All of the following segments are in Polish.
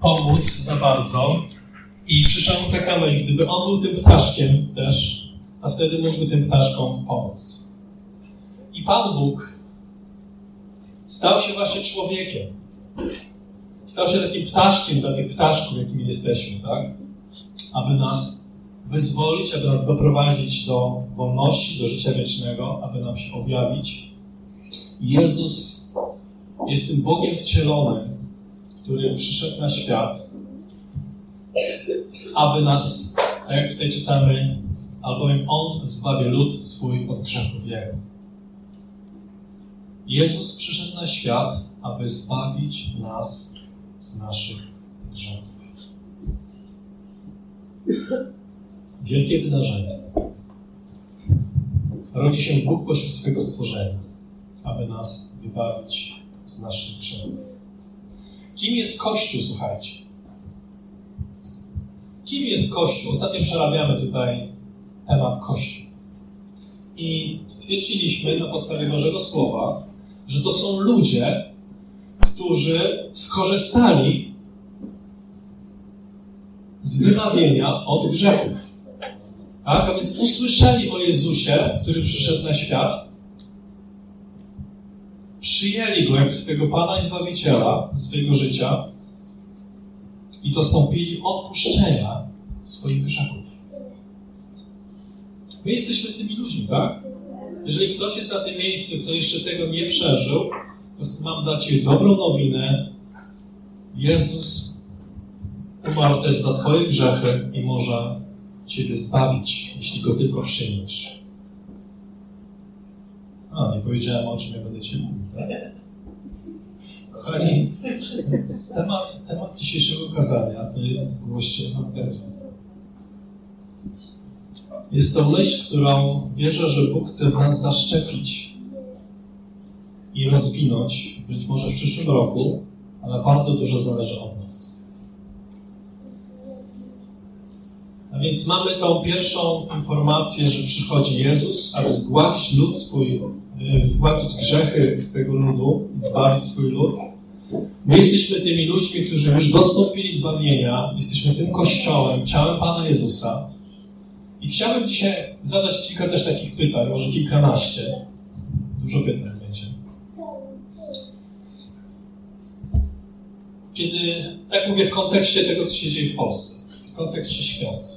pomóc za bardzo i przyszła mu taka myśl, gdyby on był tym ptaszkiem też, to wtedy mógłby tym ptaszkom pomóc. I Pan Bóg stał się właśnie człowiekiem. Stał się takim ptaszkiem dla tych ptaszków, jakimi jesteśmy, tak? Aby nas wyzwolić, aby nas doprowadzić do wolności, do życia wiecznego, aby nam się objawić. Jezus jest tym Bogiem wcielonym, który przyszedł na świat, aby nas, tak jak tutaj czytamy, albowiem On zbawi lud swój od grzechów Jego. Jezus przyszedł na świat, aby zbawić nas z naszych grzechów. Wielkie wydarzenie. Rodzi się Bóg pośród swego stworzenia, aby nas wybawić z naszych grzechów. Kim jest Kościół, słuchajcie? Kim jest Kościół? Ostatnio przerabiamy tutaj temat Kościół. I stwierdziliśmy na podstawie Bożego Słowa, że to są ludzie, którzy skorzystali z wybawienia od grzechów. Tak? A więc usłyszeli o Jezusie, który przyszedł na świat, przyjęli Go jako swojego Pana i Zbawiciela swojego życia i dostąpili odpuszczenia swoich grzechów. My jesteśmy tymi ludźmi, tak? Jeżeli ktoś jest na tym miejscu, kto jeszcze tego nie przeżył, to mam dla Ciebie dobrą nowinę. Jezus umarł też za Twoje grzechy i może Ciebie zbawić, jeśli Go tylko przyjmiesz. Nie powiedziałem, o czym ja będę Ci mówił, tak? Kochani, temat dzisiejszego kazania to jest w głoście Ewangelii. Jest to myśl, którą wierzę, że Bóg chce w nas zaszczepić i rozwinąć, być może w przyszłym roku, ale bardzo dużo zależy od nas. A więc mamy tą pierwszą informację, że przychodzi Jezus, aby zgładzić lud swój, zgładzić grzechy swojego ludu, zbawić swój lud. My jesteśmy tymi ludźmi, którzy już dostąpili zbawienia, jesteśmy tym Kościołem, ciałem Pana Jezusa. I chciałbym dzisiaj zadać kilka też takich pytań, może kilkanaście. Dużo pytań będzie. Kiedy, tak mówię, w kontekście tego, co się dzieje w Polsce, w kontekście świąt.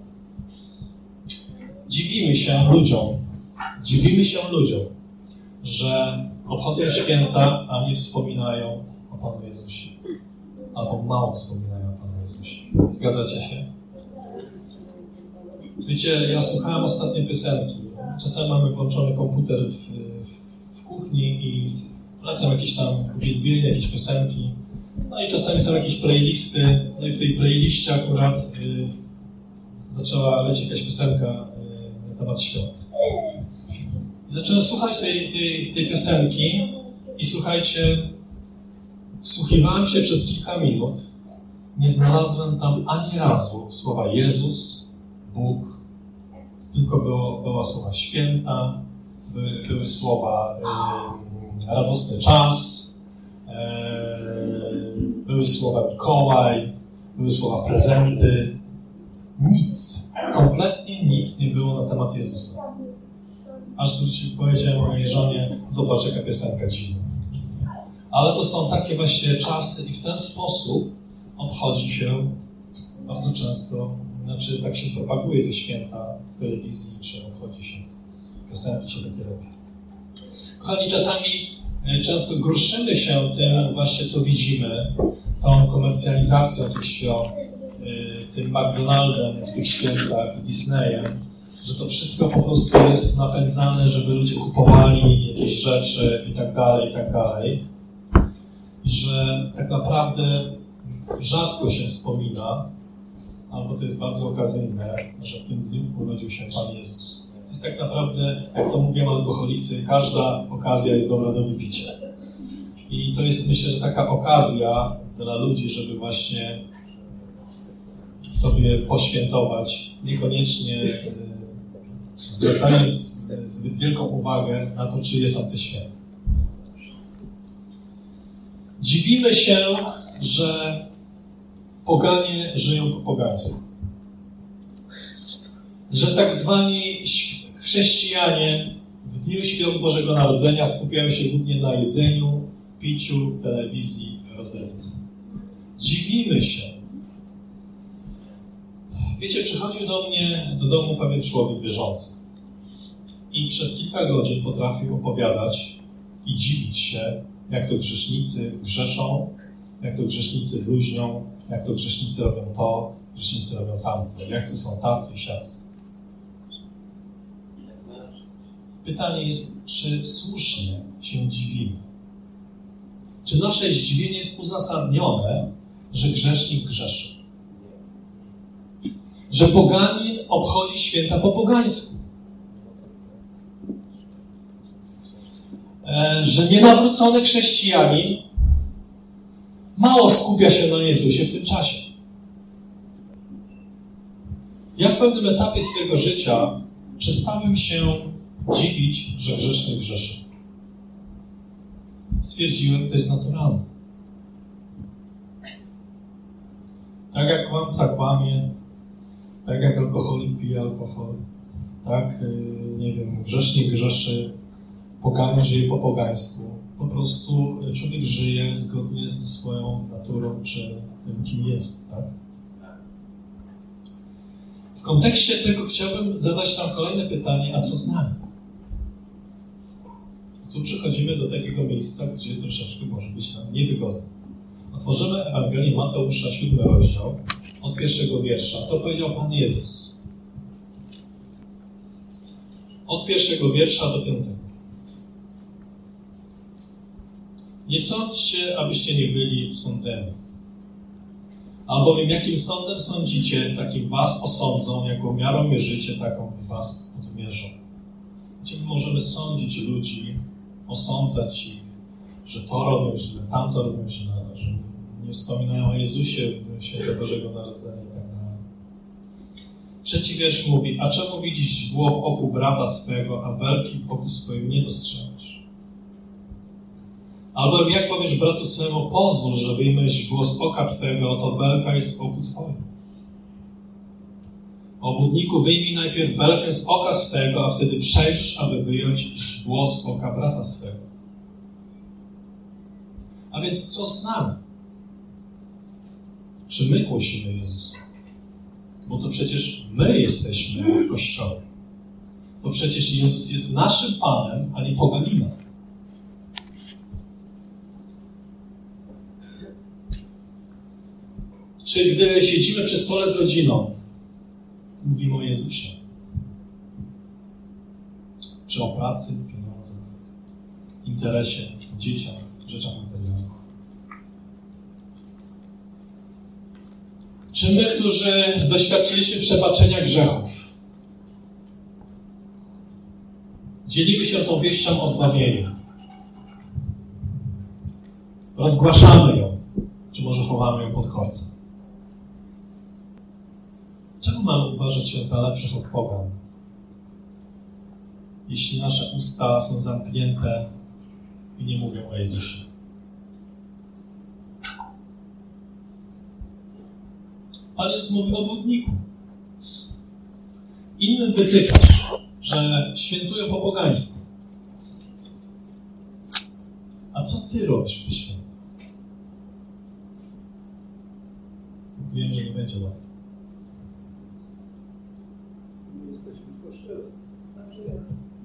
Dziwimy się ludziom, że obchodzą święta, a nie wspominają o Panu Jezusie. Albo mało wspominają o Panu Jezusie. Zgadzacie się? Wiecie, ja słuchałem ostatnio piosenki. Czasem mamy włączony komputer w kuchni i lecą jakieś tam uwielbienia, jakieś piosenki. No i czasami są jakieś playlisty. No i w tej playliście akurat zaczęła lecieć jakaś piosenka na temat świąt. I zacząłem słuchać tej piosenki i słuchajcie, wsłuchiwałem się przez kilka minut. Nie znalazłem tam ani razu słowa Jezus, Bóg, tylko były słowa święta, były słowa radosny czas, były słowa Mikołaj, były słowa prezenty. Nic, kompletnie nic nie było na temat Jezusa. Aż powiedziałem mojej żonie, zobacz jaka piosenka dziwna. Ale to są takie właśnie czasy i w ten sposób obchodzi się bardzo często, znaczy tak się propaguje te święta w telewizji, czy obchodzi się, piosenki się takie robi. Kochani, czasami często gorszymy się tym właśnie, co widzimy, tą komercjalizacją tych świąt, tym McDonaldem w tych świętach, Disneyem, że to wszystko po prostu jest napędzane, żeby ludzie kupowali jakieś rzeczy i tak dalej. I że tak naprawdę rzadko się wspomina, albo to jest bardzo okazyjne, że w tym dniu urodził się Pan Jezus. To jest tak naprawdę, jak to mówią alkoholicy, każda okazja jest dobra do wypicia. I to jest, myślę, że taka okazja dla ludzi, żeby właśnie sobie poświętować, niekoniecznie zwracając zbyt wielką uwagę na to, czyje są te święta. Dziwimy się, że poganie żyją po pogańsku. Że tak zwani chrześcijanie w dniu Świąt Bożego Narodzenia skupiają się głównie na jedzeniu, piciu, telewizji, rozrywce. Dziwimy się. Wiecie, przychodził do domu pewien człowiek wierzący i przez kilka godzin potrafił opowiadać i dziwić się, jak to grzesznicy grzeszą, jak to grzesznicy bluźnią, jak to grzesznicy robią to, grzesznicy robią tamto, jacy są tacy i siacy. Pytanie jest, czy słusznie się dziwimy? Czy nasze zdziwienie jest uzasadnione, że grzesznik grzeszy? Że poganin obchodzi święta po pogańsku? Że nienawrócony chrześcijanin mało skupia się na Jezusie w tym czasie. Ja w pewnym etapie swojego życia przestałem się dziwić, że grzesznik grzeszy. Stwierdziłem, to jest naturalne. Tak jak kłamca kłamie, tak jak alkoholik pije alkohol, tak, nie wiem, grzesznik grzeszy, poganin żyje po pogańsku. Po prostu człowiek żyje zgodnie ze swoją naturą, czy tym, kim jest, tak? W kontekście tego chciałbym zadać nam kolejne pytanie, a co z nami? Tu przychodzimy do takiego miejsca, gdzie troszeczkę może być nam niewygodnie. Otworzymy Ewangelię Mateusza, 7 rozdział, od 1 wiersza. To powiedział Pan Jezus. Od 1 wiersza do 5. Nie sądźcie, abyście nie byli sądzeni. Albowiem jakim sądem sądzicie, takim was osądzą, jaką miarą mierzycie, taką was odmierzą. Gdzie my możemy sądzić ludzi, osądzać ich, że to robią źle, tamto robią źle, że nie wspominają o Jezusie, Świętego Bożego Narodzenia i tak dalej. 3 wiersz mówi, a czemu widzisz źdźbło w oku brata swego, a belki w oku swoim nie dostrzegasz? Albo jak powiesz bratu swemu, pozwól, że wyjmę źdźbło z oka twego, to belka jest w oku twoim. Obłudniku, wyjmij najpierw belkę z oka swego, a wtedy przejrzysz, aby wyjąć źdźbło z oka brata swego. A więc co z nami? Czy my głosimy Jezusa? Bo to przecież my jesteśmy Kościołem. To przecież Jezus jest naszym Panem, a nie poganinem. Czy gdy siedzimy przy stole z rodziną, mówimy o Jezusie? Czy o pracy, pieniądzach, interesie, dzieciach, rzeczach materialnych? Czy my, którzy doświadczyliśmy przebaczenia grzechów, dzielimy się tą wieścią o zbawieniu? Rozgłaszamy ją, czy może chowamy ją pod korcem? Czemu mamy uważać się za lepszych od pogan, jeśli nasze usta są zamknięte i nie mówią o Jezusie? Pan Jezus mówi o błudniku. Innym wytykasz, że świętują po pogańsku. A co ty robisz po świętach? Wiem, że nie będzie łatwo. Jesteśmy w Kościele. Także jest.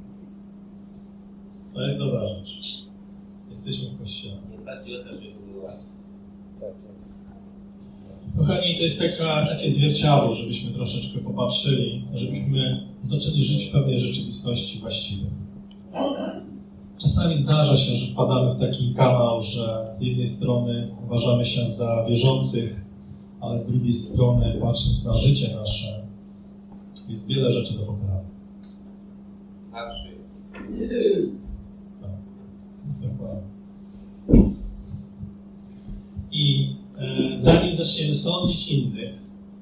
To jest dobra rzecz. Jesteśmy w Kościele. Nie bardziej o to, żeby było łatwo. Tak. Kochani, to jest takie zwierciadło, żebyśmy troszeczkę popatrzyli, żebyśmy zaczęli żyć w pewnej rzeczywistości właściwej. Czasami zdarza się, że wpadamy w taki kanał, że z jednej strony uważamy się za wierzących, ale z drugiej strony, patrząc na życie nasze, jest wiele rzeczy do poprawy. Zawsze jest. Tak. Dokładnie. I zanim zaczniemy sądzić innych,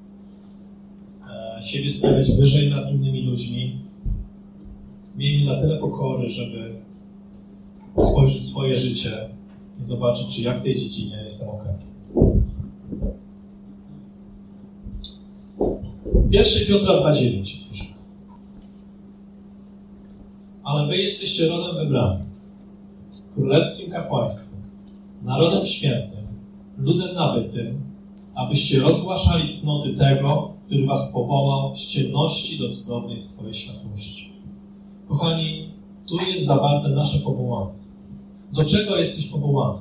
siebie stawiać wyżej nad innymi ludźmi, miejmy na tyle pokory, żeby spojrzeć w swoje życie i zobaczyć, czy ja w tej dziedzinie jestem okej. 1 Piotra 2,9 otwórzmy. Ale wy jesteście rodem wybranym, królewskim kapłaństwem, narodem świętym, ludem nabytym, abyście rozgłaszali cnoty tego, który was powołał z ciemności do cudownej swojej światłości. Kochani, tu jest zawarte nasze powołanie. Do czego jesteś powołany?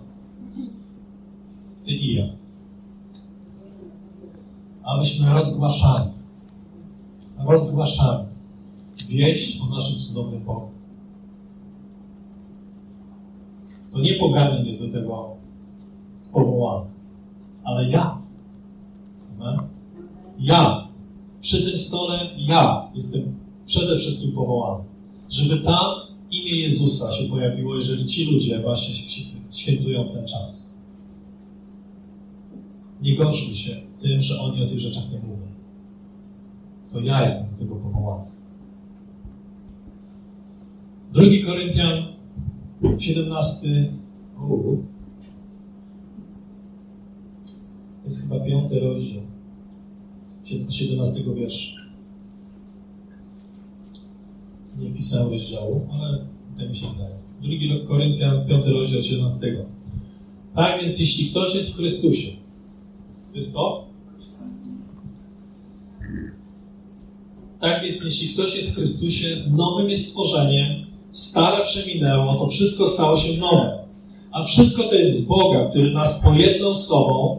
Ty i ja. Abyśmy rozgłaszali wieść o naszym cudownym Bogu. To nie poganin jest do tego powołany, ale ja. Amen? Ja. Przy tym stole ja jestem przede wszystkim powołany. Żeby tam imię Jezusa się pojawiło, jeżeli ci ludzie właśnie świętują ten czas. Nie gorszmy się tym, że oni o tych rzeczach nie mówią. To ja jestem do tego powołany. 2 Koryntian 17. To jest chyba 5 rozdział. 17 wiersz. Nie pisałem rozdziału, ale tak mi się wydaje. 2 Koryntian 5 rozdział 17. Tak więc jeśli ktoś jest w Chrystusie, to jest to? Tak więc jeśli ktoś jest w Chrystusie, nowym jest stworzeniem, stare przeminęło, to wszystko stało się nowe. A wszystko to jest z Boga, który nas pojednał z sobą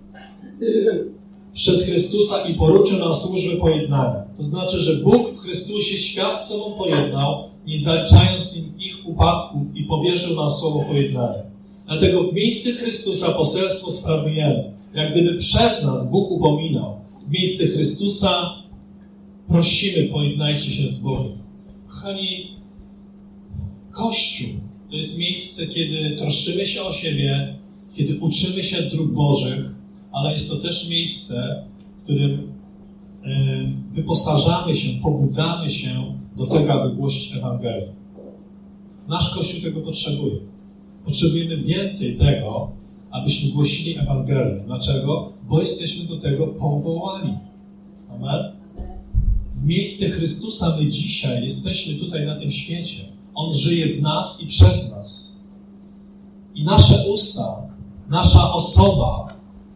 przez Chrystusa i poruczył nam służbę pojednania. To znaczy, że Bóg w Chrystusie świat z sobą pojednał, nie zaliczając im ich upadków i powierzył nam słowo pojednania. Dlatego w miejsce Chrystusa poselstwo sprawujemy. Jak gdyby przez nas Bóg upominał. W miejsce Chrystusa prosimy, pojednajcie się z Bogiem. Kochani, Kościół to jest miejsce, kiedy troszczymy się o siebie, kiedy uczymy się dróg Bożych, ale jest to też miejsce, w którym wyposażamy się, pobudzamy się do tego, aby głosić Ewangelię. Nasz Kościół tego potrzebuje. Potrzebujemy więcej tego, abyśmy głosili Ewangelię. Dlaczego? Bo jesteśmy do tego powołani. Amen? W miejsce Chrystusa my dzisiaj jesteśmy tutaj na tym świecie. On żyje w nas i przez nas. I nasze usta, nasza osoba,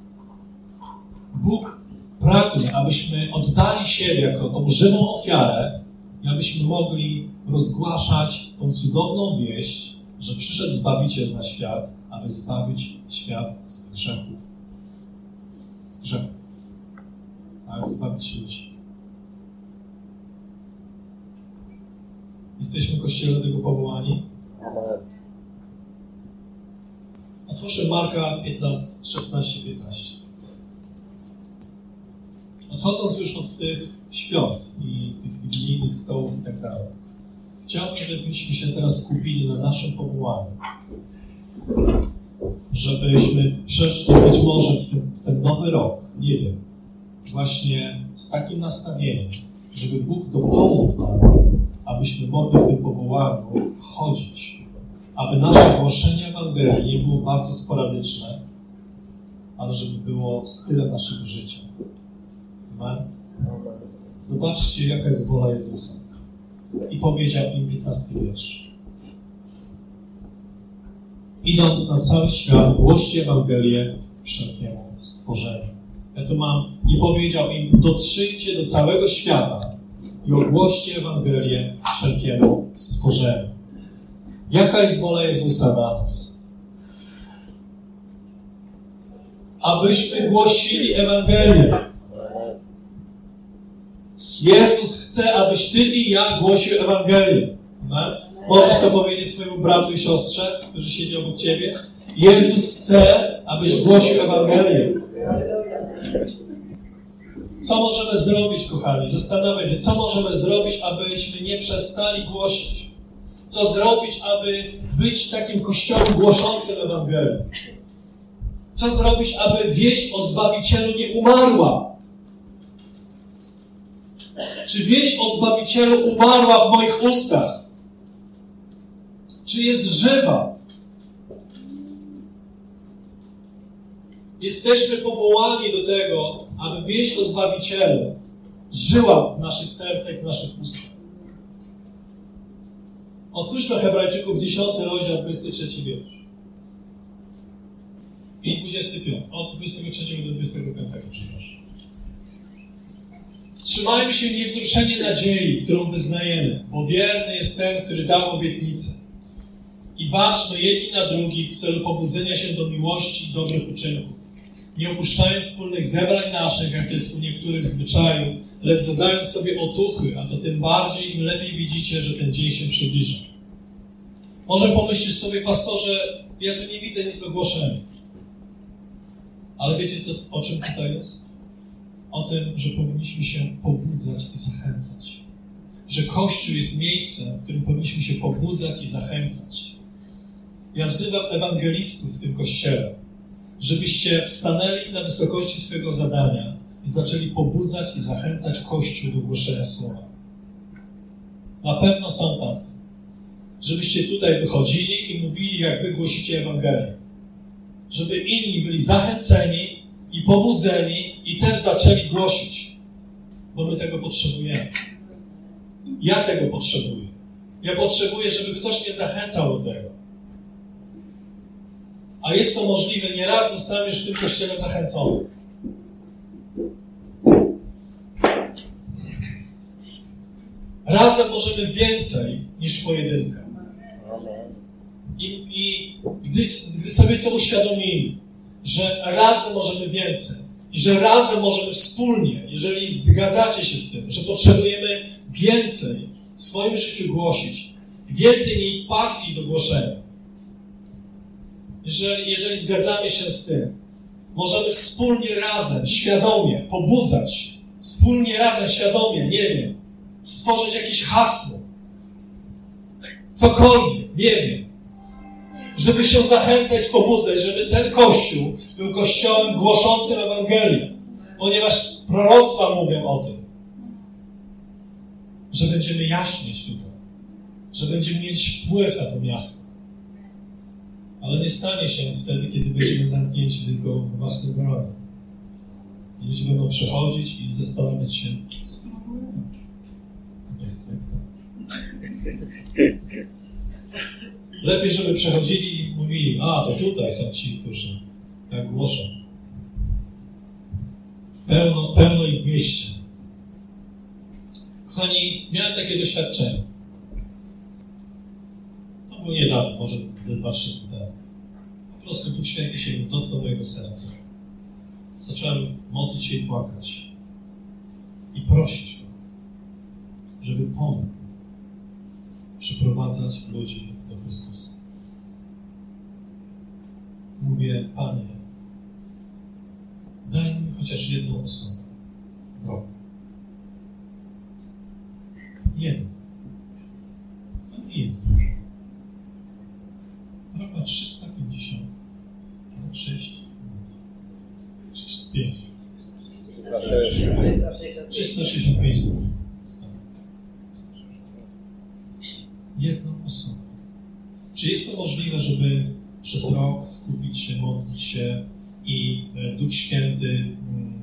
Bóg pragnie, abyśmy oddali siebie jako tą żywą ofiarę i abyśmy mogli rozgłaszać tą cudowną wieść, że przyszedł Zbawiciel na świat, aby zbawić świat z grzechów. Z grzechów. Tak, zbawić ludzi. Jesteśmy w Kościele do tego powołani. Otwórzmy Marka 16-15. Odchodząc już od tych świąt i tych wigilijnych stołów i tak dalej, chciałbym, żebyśmy się teraz skupili na naszym powołaniu. Żebyśmy przeszli być może w ten nowy rok, nie wiem, właśnie z takim nastawieniem, żeby Bóg dopomógł nam, abyśmy mogli w tym powołaniu chodzić. Aby nasze głoszenie Ewangelii nie było bardzo sporadyczne, ale żeby było stylem naszego życia. Amen? Zobaczcie, jaka jest wola Jezusa. I powiedział im 15 wiersz. Idąc na cały świat, głoście Ewangelię wszelkiemu stworzeniu. Ja tu mam, i powiedział im, dotrzyjcie do całego świata i ogłoście Ewangelię wszelkiemu stworzeniu. Jaka jest wola Jezusa dla nas? Abyśmy głosili Ewangelię. Jezus chce, abyś ty i ja głosił Ewangelię. Amen? Możesz to powiedzieć swojemu bratu i siostrze, którzy siedzi obok ciebie? Jezus chce, abyś głosił Ewangelię. Co możemy zrobić, kochani? Zastanawiam się, co możemy zrobić, abyśmy nie przestali głosić? Co zrobić, aby być takim kościołem głoszącym Ewangelię? Co zrobić, aby wieść o Zbawicielu nie umarła? Czy wieść o Zbawicielu umarła w moich ustach? Czy jest żywa? Jesteśmy powołani do tego, aby wieść o Zbawicielu żyła w naszych sercach i w naszych ustach. Otwórzmy Hebrajczyków 10 rozdział, 23 wiersz. I 25. Od 23 do 25, przepraszam. Trzymajmy się niewzruszenie nadziei, którą wyznajemy, bo wierny jest ten, który dał obietnicę. I baczmy jedni na drugich w celu pobudzenia się do miłości i dobrych uczynków, nie opuszczając wspólnych zebrań naszych, jak jest u niektórych w zwyczaju, lecz dodając sobie otuchy, a to tym bardziej, im lepiej widzicie, że ten dzień się przybliża. Może pomyślisz sobie, pastorze, ja tu nie widzę nic ogłoszenia. Ale wiecie, o czym tutaj jest? O tym, że powinniśmy się pobudzać i zachęcać. Że Kościół jest miejscem, w którym powinniśmy się pobudzać i zachęcać. Ja wzywam ewangelistów w tym Kościele, żebyście stanęli na wysokości swojego zadania i zaczęli pobudzać i zachęcać Kościół do głoszenia słowa. Na pewno są tacy. Żebyście tutaj wychodzili i mówili, jak wy głosicie Ewangelię. Żeby inni byli zachęceni i pobudzeni i też zaczęli głosić. Bo my tego potrzebujemy. Ja tego potrzebuję. Ja potrzebuję, żeby ktoś mnie zachęcał do tego. A jest to możliwe. Nieraz zostałem już w tym Kościele zachęcony. Razem możemy więcej niż w pojedynkę. I gdy sobie to uświadomimy, że razem możemy więcej i że razem możemy wspólnie, jeżeli zgadzacie się z tym, że potrzebujemy więcej w swoim życiu głosić, więcej mieć pasji do głoszenia. Jeżeli zgadzamy się z tym, możemy wspólnie razem, świadomie pobudzać, wspólnie razem, świadomie, nie wiem, stworzyć jakieś hasło, cokolwiek, nie wiem, żeby się zachęcać, pobudzać, żeby ten Kościół był Kościołem głoszącym Ewangelię, ponieważ proroctwa mówią o tym, że będziemy jaśnieć tutaj, że będziemy mieć wpływ na to miasto. Ale nie stanie się wtedy, kiedy będziemy zamknięci tylko w własnym gronie. Ludzie będą przechodzić i zastanawiać się, co to robią? To jest sekta. Lepiej, żeby przechodzili i mówili, a to tutaj są ci, którzy tak głoszą. Pełno ich w mieście. Kochani, miałem takie doświadczenie. To było niedawno, może 2-3 dni temu. Po prostu Duch Święty się dotknął mojego serca. Zacząłem modlić się i płakać. I prosić Go, żeby pomógł przyprowadzać ludzi do Chrystusa. Mówię, Panie, daj mi chociaż jedną osobę w roku. Jedną. To nie jest dużo. Rok ma 350, 6, 5. 365 dni. Jedną osobę. Czy jest to możliwe, żeby przez rok skupić się, modlić się i Duch Święty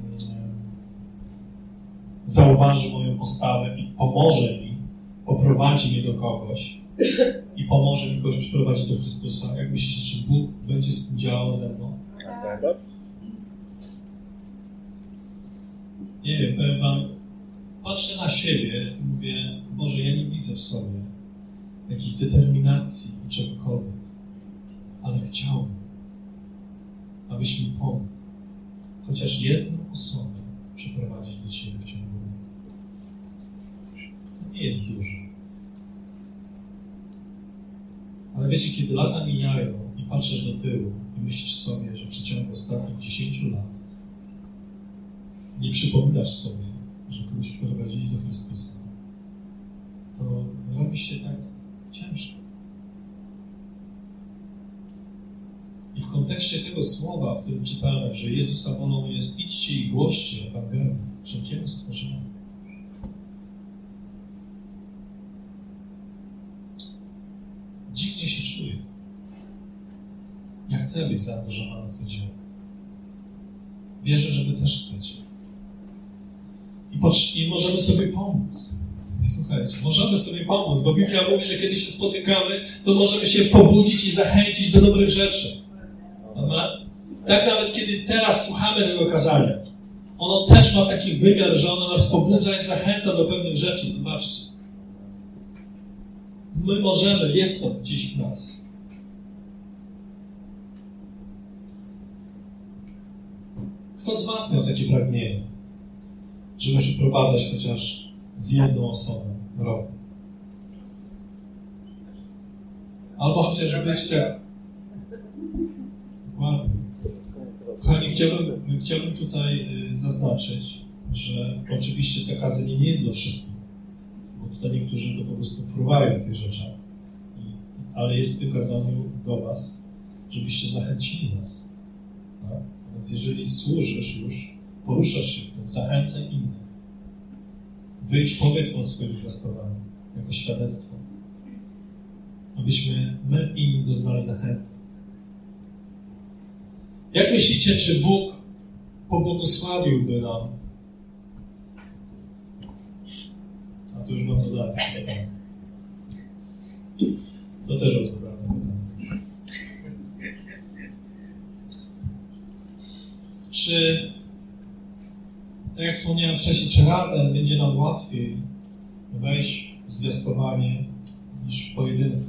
zauważy moją postawę i pomoże mi, poprowadzi mnie do kogoś i pomoże mi kogoś przyprowadzić do Chrystusa? Jak myślicie, czy Bóg będzie z tym działał ze mną? Tak. Nie wiem, powiem wam, patrzę na siebie i mówię, Boże, ja nie widzę w sobie jakiejś determinacji i czegokolwiek, ale chciałbym, abyś mi pomógł chociaż jedną osobę przyprowadzić do Ciebie w ciągu roku. To nie jest dużo. Ale wiecie, kiedy lata mijają i patrzysz do tyłu i myślisz sobie, że w przeciągu ostatnich 10 lat nie przypominasz sobie, że kogoś wprowadzili do Chrystusa, to robi się tak ciężko. I w kontekście tego słowa, w którym czytamy, że Jezusa wolą jest idźcie i głoście Ewangelię wszelkiemu stworzeniu. Dziwnie się czuję. Ja chcę być zaangażowany w to dzieło. Wierzę, że wy też chcecie. I I możemy sobie pomóc. Słuchajcie, możemy sobie pomóc, bo Biblia mówi, że kiedy się spotykamy, to możemy się pobudzić i zachęcić do dobrych rzeczy. Amen? Tak nawet kiedy teraz słuchamy tego kazania, ono też ma taki wymiar, że ono nas pobudza i zachęca do pewnych rzeczy. Zobaczcie. My możemy, jest to gdzieś w nas. Kto z was miał takie pragnienie, żeby przeprowadzać chociaż z jedną osobą w roku? Albo chociaż być tak... Dokładnie. Kochani, chciałbym tutaj zaznaczyć, że oczywiście to kazanie nie jest do wszystkich, bo tutaj niektórzy to po prostu fruwają w tych rzeczach, ale jest w tym kazaniu do was, żebyście zachęcili nas. Tak? Więc jeżeli służysz już, poruszasz się w tym, zachęcaj innych. Wyjdź, powiedz o swoim zwiastowaniu, jako świadectwo, abyśmy my inni doznali zachęty. Jak myślicie, czy Bóg pobłogosławiłby nam? A to już wam zadałem takie pytanie. To też wam zadałem takie pytanie. Czy, tak jak wspomniałem wcześniej, czy razem będzie nam łatwiej wejść w zwiastowanie niż w pojedynkę?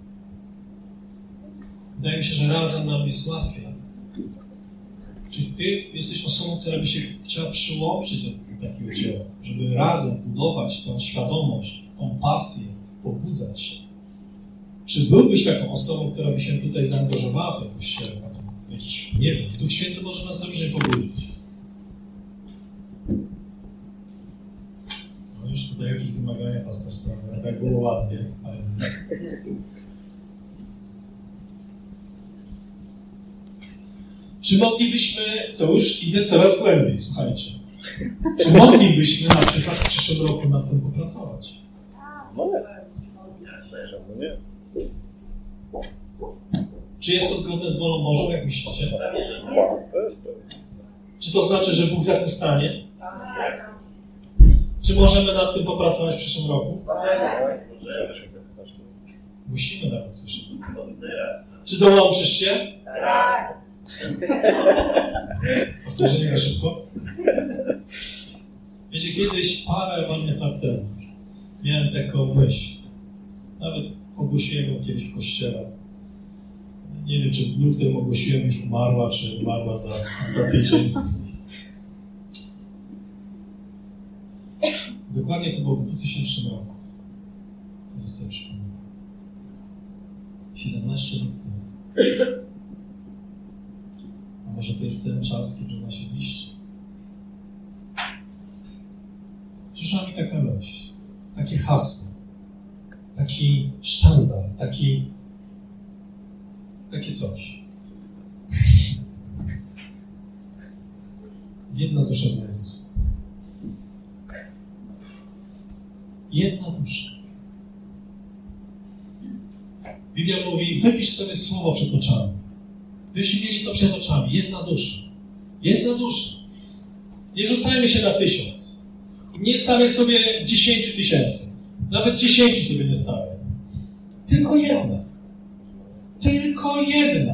Wydaje mi się, że razem nam jest łatwiej. Czy ty jesteś osobą, która by się chciała przyłączyć do takiego dzieła, żeby razem budować tą świadomość, tą pasję, pobudzać się? Czy byłbyś taką osobą, która by się tutaj zaangażowała w jakiś, nie wiem, Duch Święty może nas zawsze pobudzić. No już tutaj jakieś wymagania pastorskie, tak było ładnie, ale... Czy moglibyśmy, to już idę coraz głębiej, słuchajcie, czy moglibyśmy na przykład w przyszłym roku nad tym popracować? No nie. Czemu nie? Czy jest to zgodne z wolą Bożą, jak myślicie? Też pewnie. Czy to znaczy, że Bóg za tym stanie? Czy możemy nad tym popracować w przyszłym roku? Musimy nawet słyszeć. Czy dołączysz się? Tak. Ostrożnie, nie za szybko. Wiecie, kiedyś parę lat temu miałem taką myśl. Nawet ogłosiłem ją kiedyś w kościele. Nie wiem, czy w dniu, którym ogłosiłem, już umarła, czy umarła za tydzień. Dokładnie to było w 2000 roku. Teraz sobie przypomnę. 17 lat temu. A może to jest ten czas, kiedy ma się ziścić? Przyszła mi taka myśl, takie hasło, taki sztandar, takie coś. Jedna dusza do Jezusa. Jedna dusza. Biblia mówi, wypisz sobie słowo przed oczami. Byśmy mieli to przed oczami. Jedna dusza. Jedna dusza. Nie rzucajmy się na 1000. Nie stawiaj sobie 10 000. Nawet 10 sobie nie stawiaj. Tylko jedna. Tylko jedna.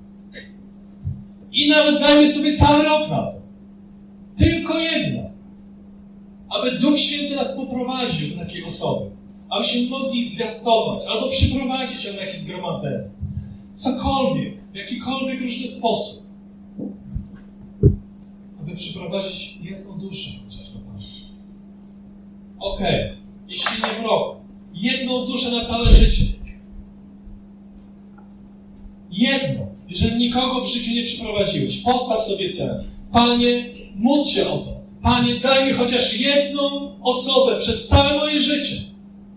I nawet dajmy sobie cały rok na to. Tylko jedna. Aby Duch Święty nas poprowadził do takiej osoby. Abyśmy mogli zwiastować albo przyprowadzić ją na jakieś zgromadzenie. Cokolwiek, w jakikolwiek różny sposób. Aby przyprowadzić jedną duszę chociaż do Pana. Okej, jeśli nie w roku, jedną duszę na całe życie. Jedną. Jeżeli nikogo w życiu nie przyprowadziłeś, postaw sobie cel. Panie, módl się o to. Panie, daj mi chociaż jedną osobę przez całe moje życie.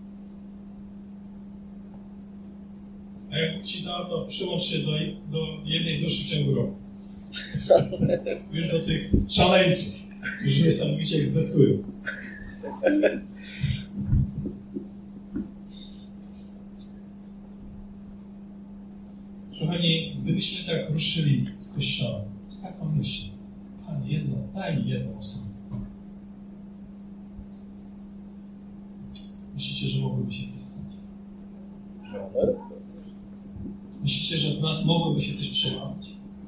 A jak Bóg ci da, to przyłącz się do jednej z duszy w ciągu roku. Już do tych szaleńców, którzy niesamowicie egzystują. Kochani, gdybyśmy tak ruszyli z Kościołem, z taką myślą, Panie, daj mi jedną osobę. Myślicie, że mogłoby się coś stać? Żony? Myślicie, że w nas mogłoby się coś przełamać?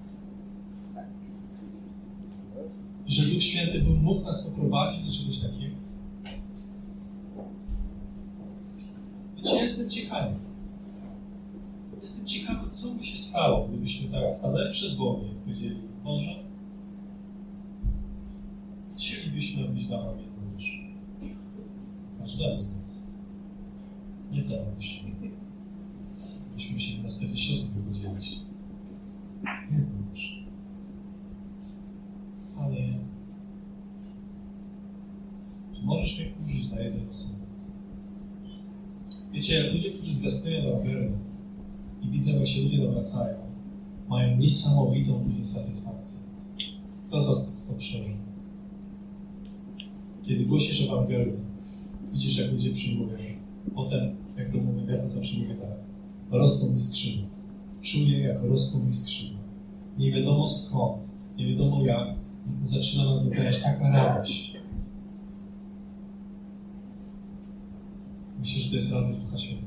Że Duch Święty mógł nas poprowadzić do czegoś takiego? Wiecie, jestem ciekawy. Jestem ciekawy, co by się stało, gdybyśmy tak stanęli przed Bogiem i powiedzieli: Boże, chcielibyśmy, abyś dał nam jedną duszę. Każdemu z nas. Nie całą duszę. Myśmy się na 40 osób podzielić. Jedną duszę. Ale czy możesz mnie użyć dla jednej osoby? Wiecie, ludzie, którzy zwiastują Ewangelię i widzą, jak się ludzie nawracają, mają niesamowitą później satysfakcję. Kto z was to przeżył? Kiedy głosisz Ewangelię, widzisz, jak ludzie przyjmują. Potem, jak to mówi, ja to zawsze mówię tak: rosną mi skrzydła. Czuję, jak rosną mi skrzydła. Nie wiadomo skąd, nie wiadomo jak, zaczyna nas zabrać taka radość. Myślę, że to jest radość Ducha Świętego.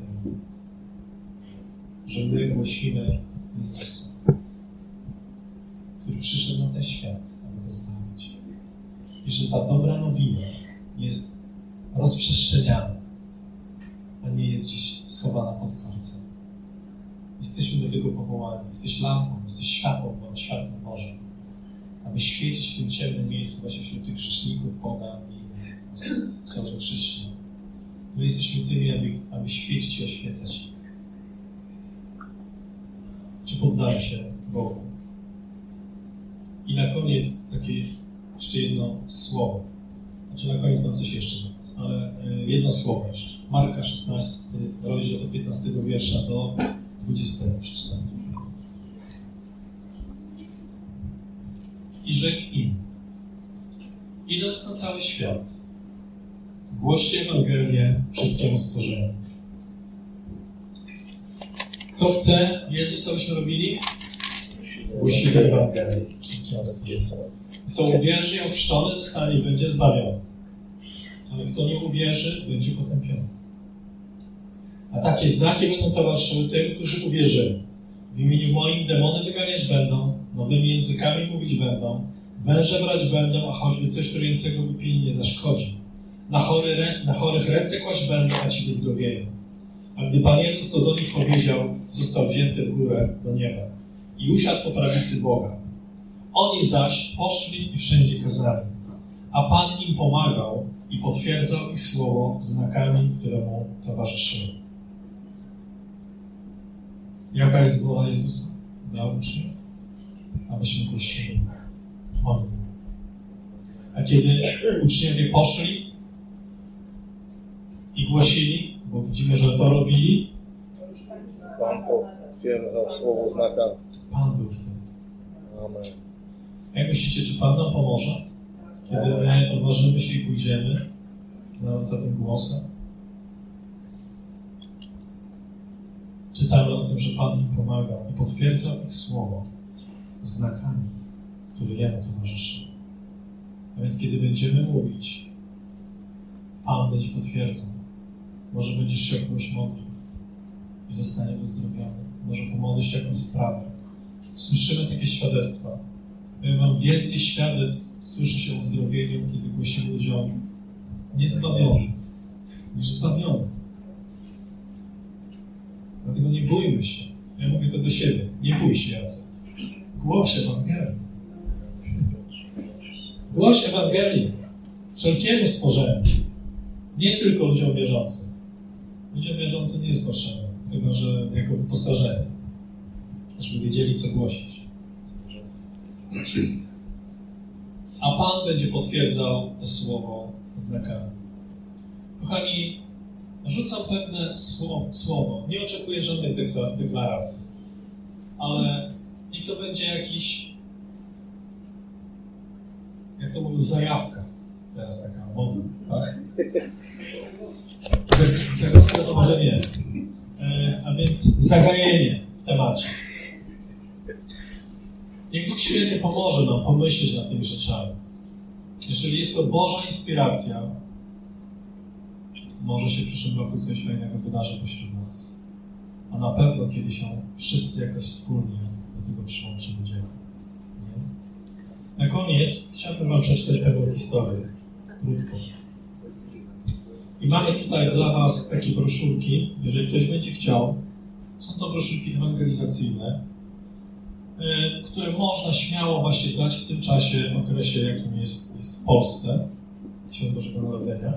Że my głosimy Jezusa, który przyszedł na ten świat, aby go zbawić. I że ta dobra nowina jest rozprzestrzeniana, a nie jest gdzieś schowana pod korcem. Jesteśmy do tego powołani. Jesteś lampą, jesteś światłem Bożym, aby świecić w tym ciemnym miejscu właśnie wśród tych grzeszników, pogan i pseudo-chrześcijan. My jesteśmy tymi, aby świecić i oświecać ich. Czy poddamy się Bogu? I na koniec takie jeszcze jedno słowo. Znaczy na koniec mam coś jeszcze do nas, ale jedno słowo jeszcze. Marka 16, rozdział od 15 wiersza do 20 przeczytam. I rzekł im: idąc na cały świat, głoście Ewangelię wszystkiemu stworzeniu. Co chce Jezus, abyśmy robili? Głosili Ewangelię wszystkiemu stworzeniu. Kto uwierzy i ochrzczony zostanie, będzie zbawiony. Ale kto nie uwierzy, będzie potępiony. A takie znaki będą towarzyszyły tym, którzy uwierzyli. W imieniu moim demony wyganiać będą, nowymi językami mówić będą, węże brać będą, a choćby coś trującego wypili nie zaszkodzi. Na chorych ręce kłaść będą, a ci wyzdrowieją. A gdy Pan Jezus to do nich powiedział, został wzięty w górę do nieba i usiadł po prawicy Boga. Oni zaś poszli i wszędzie kazali, a Pan im pomagał i potwierdzał ich słowo znakami, które mu towarzyszyły. Jaka jest wola Jezusa dla uczniów? Abyśmy głosili o Nim. A kiedy uczniowie poszli i głosili, bo widzimy, że to robili, Pan potwierdzał słowo znakami. Pan był w tym. Amen. Jak myślicie, czy Pan nam pomoże, kiedy my odważymy się i pójdziemy za tym głosem? Czytamy o tym, że Pan im pomagał i potwierdzał ich słowo znakami, które Jemu towarzyszą. A więc kiedy będziemy mówić, Pan będzie potwierdzał. Może będziesz się o kogoś modlił i zostanie uzdrowiony. Może pomodlisz się o jakąś sprawę. Słyszymy takie świadectwa. Ja mam więcej świadectw, słyszy się o uzdrowieniu, kiedy głosimy ludziom niezbawionym, niż zbawionym. Dlatego nie bójmy się. Ja mówię to do siebie. Nie bój się, Jacek. Głoś Ewangelię. Głoś Ewangelię wszelkiemu stworzeniu. Nie tylko ludziom wierzącym. Ludziom wierzącym nie jest potrzebne, chyba że jako wyposażenie. Żeby wiedzieli, co głosić. A Pan będzie potwierdzał to słowo znakami. Kochani, rzucam pewne słowo. Nie oczekuję żadnych deklaracji. Ale niech to będzie jakiś, jak to mówią, zajawka. Teraz taka moda, tak? Zagłoskę to może nie. A więc zagajenie w temacie. Niech Duch Święty pomoże nam pomyśleć nad tymi rzeczami. Jeżeli jest to Boża inspiracja, może się w przyszłym roku coś fajnego wydarzy pośród nas. A na pewno, kiedy się wszyscy jakoś wspólnie do tego przyłączymy dzieła. Na koniec chciałbym wam przeczytać pewną historię. Krótko. I mamy tutaj dla was takie broszurki, jeżeli ktoś będzie chciał. Są to broszurki ewangelizacyjne, które można śmiało właśnie dać w tym czasie, okresie, jakim jest w Polsce, Świąt Bożego Narodzenia.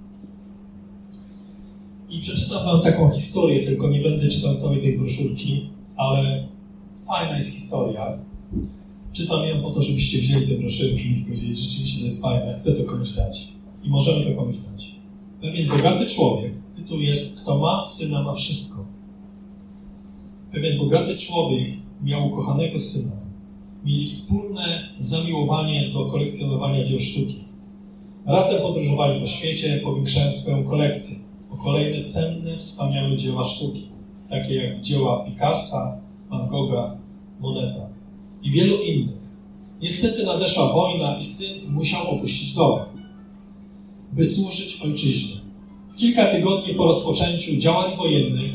I przeczytam wam taką historię, tylko nie będę czytał całej tej broszurki, ale fajna jest historia. Czytam ją po to, żebyście wzięli te broszurki i powiedzieli, rzeczywiście to jest fajne, chcę to komuś dać. I możemy to komuś dać. Pewien bogaty człowiek, tytuł jest Kto ma, syna ma wszystko. Pewien bogaty człowiek miał ukochanego syna. Mieli wspólne zamiłowanie do kolekcjonowania dzieł sztuki. Razem podróżowali po świecie, powiększając swoją kolekcję o kolejne cenne, wspaniałe dzieła sztuki, takie jak dzieła Picassa, Van Gogha, Moneta i wielu innych. Niestety nadeszła wojna i syn musiał opuścić dom, by służyć ojczyźnie. W kilka tygodni po rozpoczęciu działań wojennych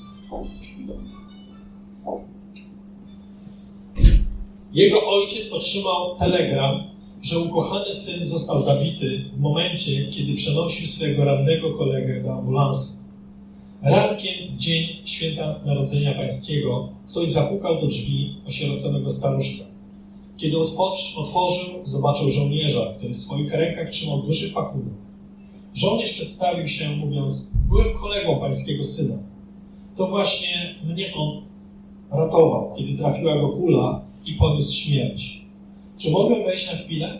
jego ojciec otrzymał telegram, że ukochany syn został zabity w momencie, kiedy przenosił swojego rannego kolegę do ambulansu. Rankiem w dzień Święta Narodzenia Pańskiego ktoś zapukał do drzwi osieroconego staruszka. Kiedy otworzył, zobaczył żołnierza, który w swoich rękach trzymał duży pakunek. Żołnierz przedstawił się, mówiąc: byłem kolegą pańskiego syna. To właśnie mnie on ratował, kiedy trafiła go kula i poniósł śmierć. Czy mogę wejść na chwilę?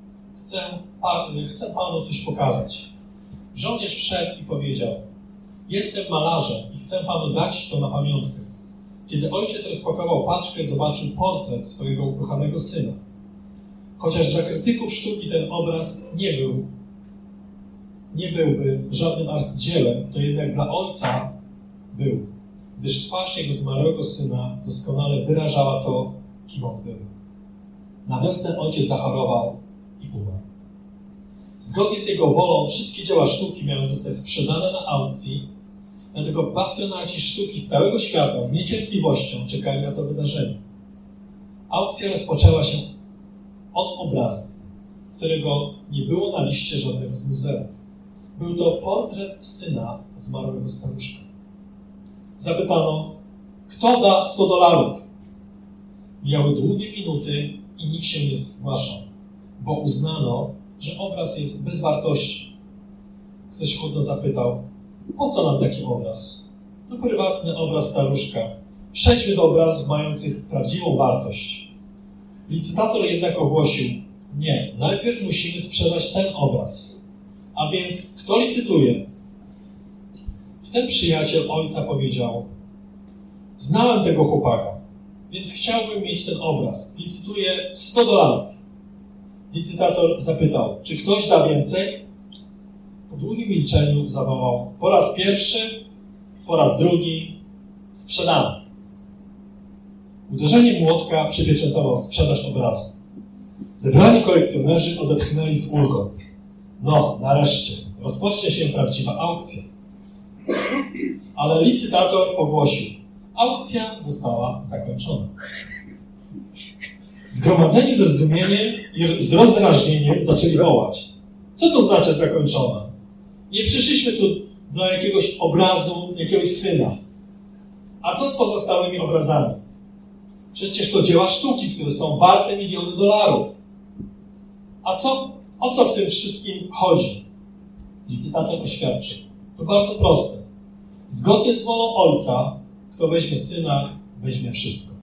Chcę panu coś pokazać. Żołnierz wszedł i powiedział: jestem malarzem i chcę panu dać to na pamiątkę. Kiedy ojciec rozpakował paczkę, zobaczył portret swojego ukochanego syna. Chociaż dla krytyków sztuki ten obraz nie byłby żadnym arcydziełem, to jednak dla ojca był, gdyż twarz jego zmarłego syna doskonale wyrażała to, kim on był. Na wiosnę ojciec zachorował i umarł. Zgodnie z jego wolą wszystkie dzieła sztuki miały zostać sprzedane na aukcji, dlatego pasjonaci sztuki z całego świata z niecierpliwością czekali na to wydarzenie. Aukcja rozpoczęła się od obrazu, którego nie było na liście żadnego z muzeów. Był to portret syna zmarłego staruszka. Zapytano, kto da $100? Mijały długie minuty i nikt się nie zgłaszał, bo uznano, że obraz jest bez wartości. Ktoś chłodno zapytał, po co nam taki obraz? To prywatny obraz staruszka. Przejdźmy do obrazów mających prawdziwą wartość. Licytator jednak ogłosił, nie, najpierw musimy sprzedać ten obraz. A więc kto licytuje? Wtedy przyjaciel ojca powiedział, znałem tego chłopaka, więc chciałbym mieć ten obraz. Licytuję $100. Licytator zapytał, czy ktoś da więcej? Po długim milczeniu zawołał, po raz pierwszy, po raz drugi, sprzedamy. Uderzenie młotka przypieczętował sprzedaż obrazu. Zebrani kolekcjonerzy odetchnęli z ulgą. No, nareszcie, rozpocznie się prawdziwa aukcja. Ale licytator ogłosił, aukcja została zakończona. Zgromadzeni ze zdumieniem i z rozdrażnieniem zaczęli wołać. Co to znaczy zakończona? Nie przyszliśmy tu dla jakiegoś obrazu, jakiegoś syna. A co z pozostałymi obrazami? Przecież to dzieła sztuki, które są warte miliony $. A o co w tym wszystkim chodzi? Licytator oświadczył. To bardzo proste. Zgodnie z wolą ojca, kto weźmie syna, weźmie wszystko.